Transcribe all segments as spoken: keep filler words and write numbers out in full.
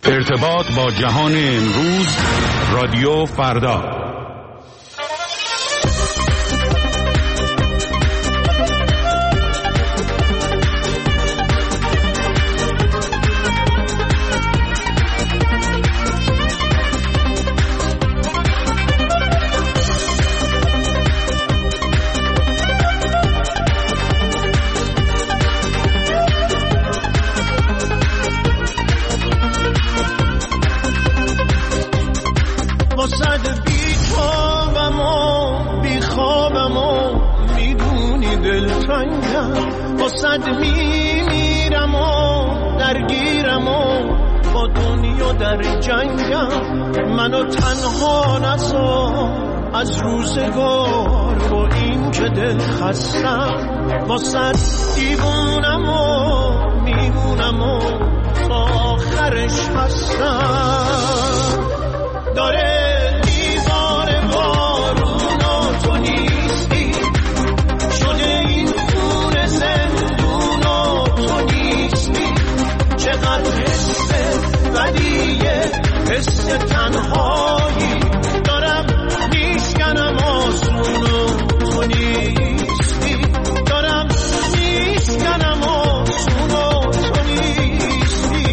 ارتباط با جهان امروز، رادیو فردا. واسد میمیرم و درگیرم و با دنیا در جنگم، منو تنها نذار از روزگار با این که دل خستم. واسد دیوونم و میمونم و تا آخرش هستم. داره دیوار بارون و تو نیستی، شده این خون زندون و تو نیستی. چقدر حس بدیه، حس تنهایی دارم میشکنم آسون و تو نیستی. دارم میشکنم آسون و تو نیستی.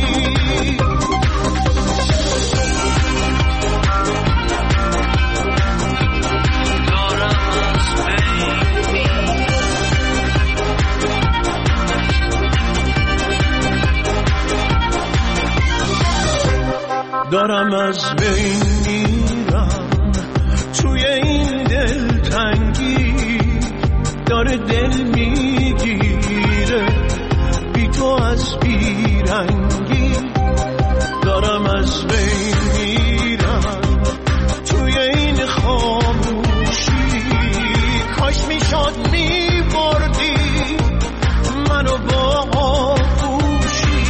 دارم از بین میرم توی این دلتنگی، داره دل میگیره بی تو از بیرنگی. دارم از بین میرم توی این خاموشی، کاش میشد میبردی منو با آغوشی.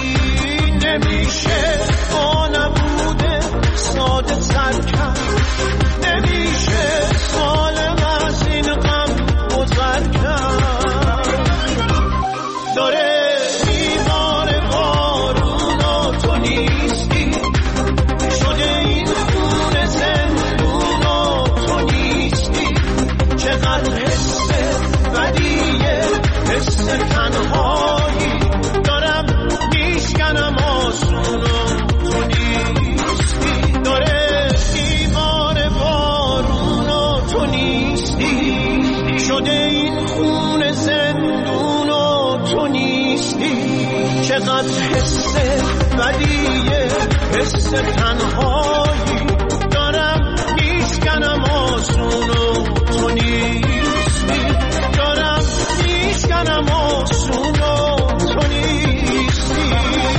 نمیشه با نبوده ساده سر کرد، نمیشه سالم از این غم گذر کرد. داره دیوار بارون و تو نیستی، شده این خون زندون و تو نیستی. چقدر حس بدیه، حس تنهایی دارم میشکنم آسون و تو نیستی. داره دیوار بارون و تو نیستی، شده این خون زندون و تو نیستی. چقدر حس بدیه، حس تنهایی دارم میشکنم آسون و تو نیستی. دارم میشکنم آسون و تو نیستی.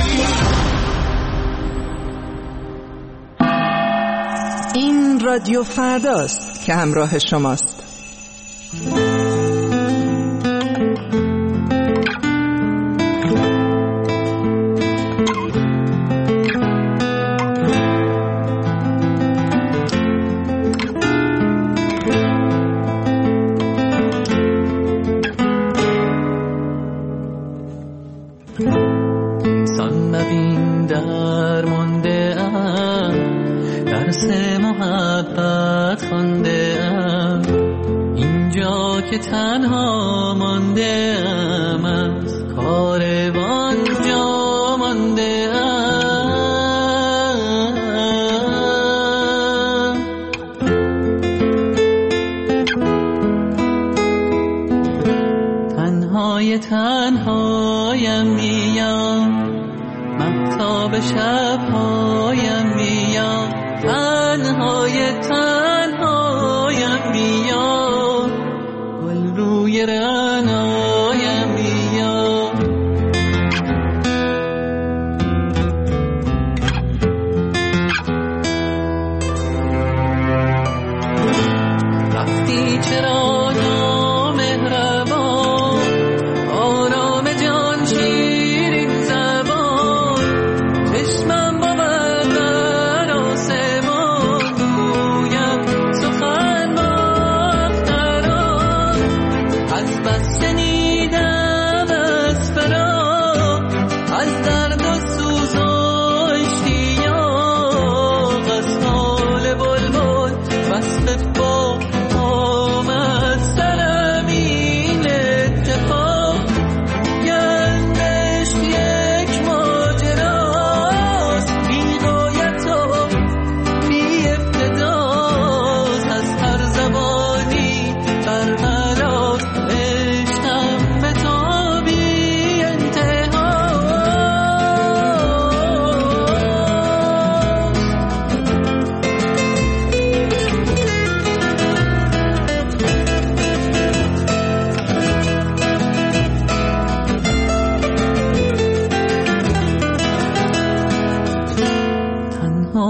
این رادیو فرداست که همراه شماست. انسان نبین در مانده ام، درس محبت خوانده ام، اینجا که تنها مانده ام، از کاروان جا مانده ام. تنهای تنهایم میام، مهتاب شبهایم میام. تنهای تنهایم میام، گل روی رعنایم میام. رفتی چرا نامهربان، آرام جان شیرین زبان. چشمم بود در آسمان،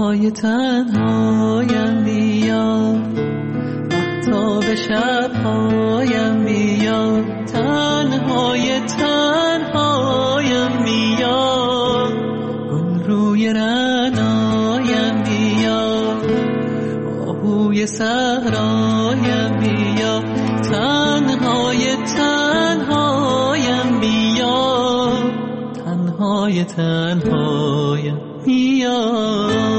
تنهای تنهایم بیا، مهتاب شبهایم بیا، تنهای تنهایم بیا، گل روی رعنایم بیا، آهوی صحرایم بیا، تنهای تنهایم بیا، تنهای تنهایم بیا.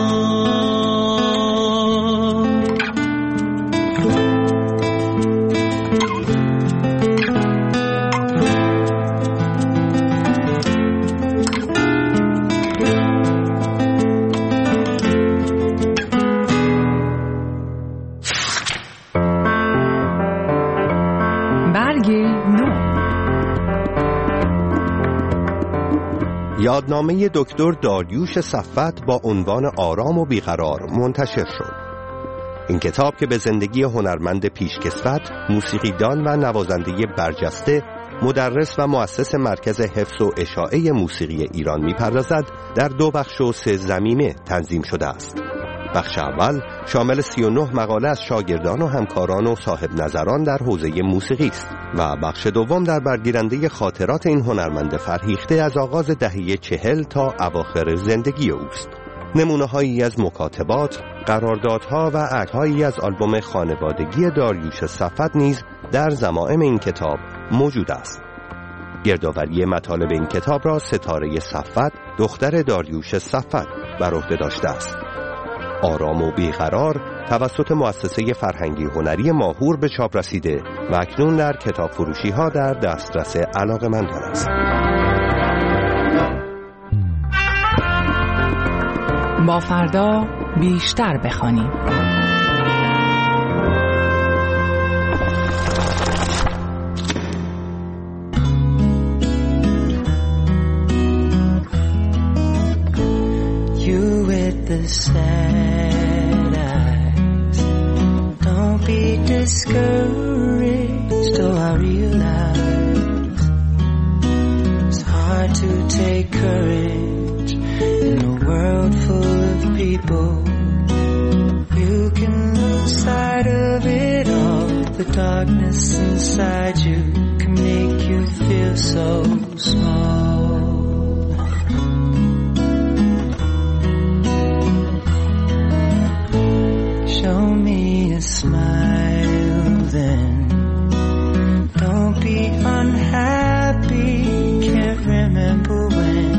یادنامه دکتر داریوش صفوت با عنوان آرام و بیقرار منتشر شد. این کتاب که به زندگی هنرمند پیشکسوت، موسیقیدان و نوازنده برجسته، مدرس و مؤسس مرکز حفظ و اشاعه موسیقی ایران می‌پردازد، در دو بخش و سه ضمیمه تنظیم شده است. بخش اول شامل سی و نه مقاله از شاگردان و همکاران و صاحب نظران در حوزه موسیقی است و بخش دوم در برگیرنده خاطرات این هنرمند فرهیخته از آغاز دهه چهل تا اواخر زندگی اوست. نمونه هایی از مکاتبات، قراردادها و عکس‌هایی از آلبوم خانوادگی داریوش صفوت نیز در ضمائم این کتاب موجود است. گردآوری مطالب این کتاب را ستاره صفوت، دختر داریوش صفوت، بر عهده داشته است. آرام و بیقرار توسط مؤسسه فرهنگی هنری ماهور به چاپ رسیده و اکنون در کتاب فروشی ها در دسترس علاقه‌مندان است. با فردا بیشتر بخوانیم. You with the sad eyes, don't be discouraged. Oh, I realize it's hard to take courage in a world full of people. You can lose sight of it all. The darkness inside you can make you feel so small. Show me a smile then. Don't be unhappy. Can't remember when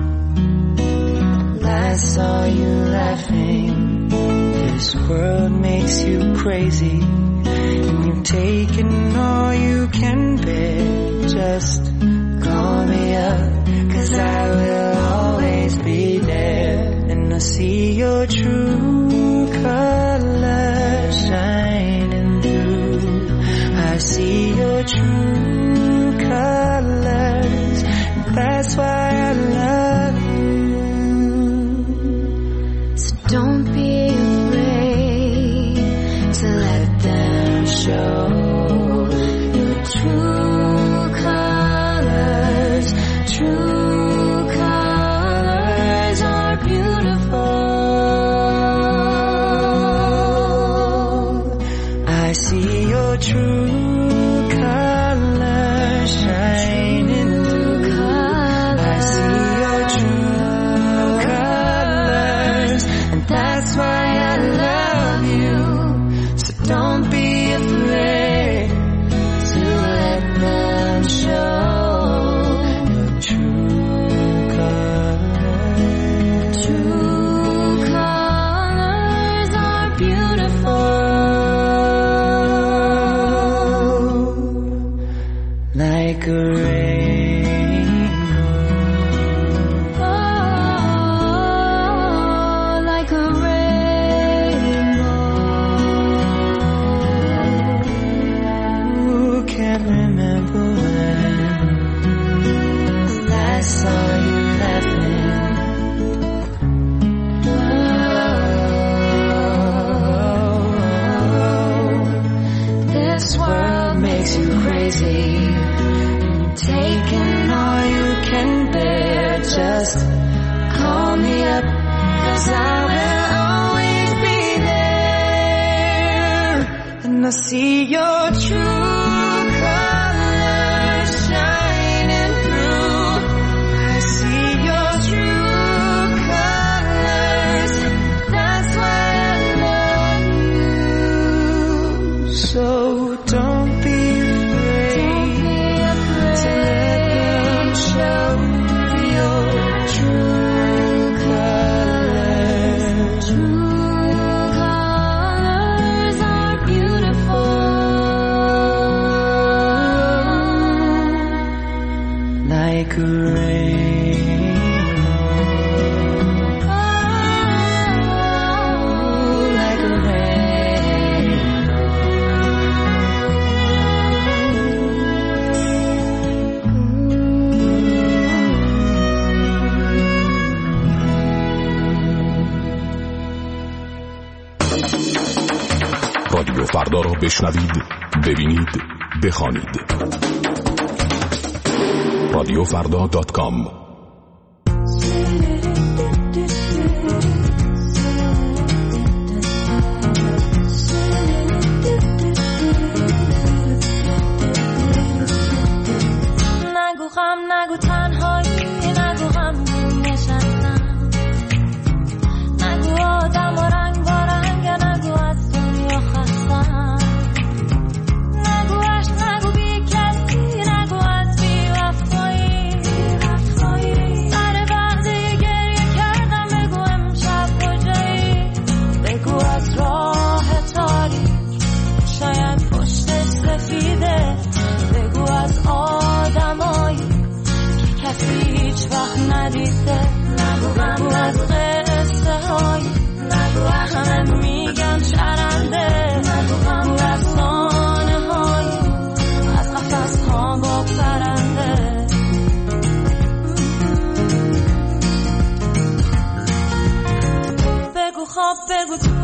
last saw you laughing. This world makes you crazy, and you've taken all you can bear. Just call me up, 'cause I will always be there. And I see your true colors shining through. I see your true colors. That's why I love you. So don't be afraid to let them show your true colors. True colors are beautiful. I see your true colors shining through. I see your true colors, and that's why I love you. So don't be afraid to let them show your true colors. True colors are beautiful. Like a rainbow, oh, like a rainbow. Who can't remember when last saw you laughing? Oh, this world makes you crazy. Taking all you can bear. Just call me up, 'cause I will And I see your true colors shining through. I see your true colors. That's why I love you. So don't be afraid, don't be afraid to let them show your true colors. True colors are beautiful, like a rainbow, like a rainbow. رادیو فردا را بشنوید، ببینید، بخوانید. رادیو فردا دات کام. نگو غم، نگو تنهایی، نگو غم نشستم، نگو آدم و رنگ با رنگ، نگو از دنیا خستم، نگو عشق، نگو بی کسی، نگو از بی وفایی. سر وقتی گریه کردم بگو امشب کجایی، بگو از راه تاریک شاید پشتش سفیده، بگو از آدمایی که کسی هیچ وقت ندیده، بگو از قصه هایی همه میگن شرنده، بگو از خانه هایی از قفص ها با پرنده. بگو خواب، بگو تو